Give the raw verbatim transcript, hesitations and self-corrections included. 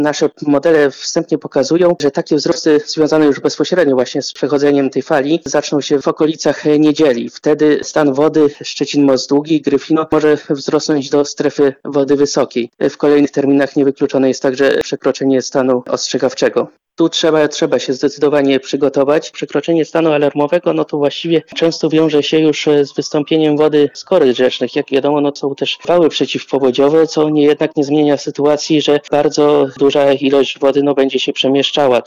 Nasze modele wstępnie pokazują, że takie wzrosty związane już bezpośrednio właśnie z przechodzeniem tej fali zaczną się w okolicach niedzieli. Wtedy stan wody Szczecin-Most Długi, Gryfino może wzrosnąć do strefy wody wysokiej. W kolejnych terminach niewykluczone jest także przekroczenie stanu ostrzegawczego. Tu trzeba, trzeba się zdecydowanie przygotować. Przekroczenie stanu alarmowego, no to właściwie często wiąże się już z wystąpieniem wody z koryt rzecznych. Jak wiadomo, no są też wały przeciwpowodziowe, co nie, jednak nie zmienia sytuacji, że bardzo duża ilość wody no, będzie się przemieszczała.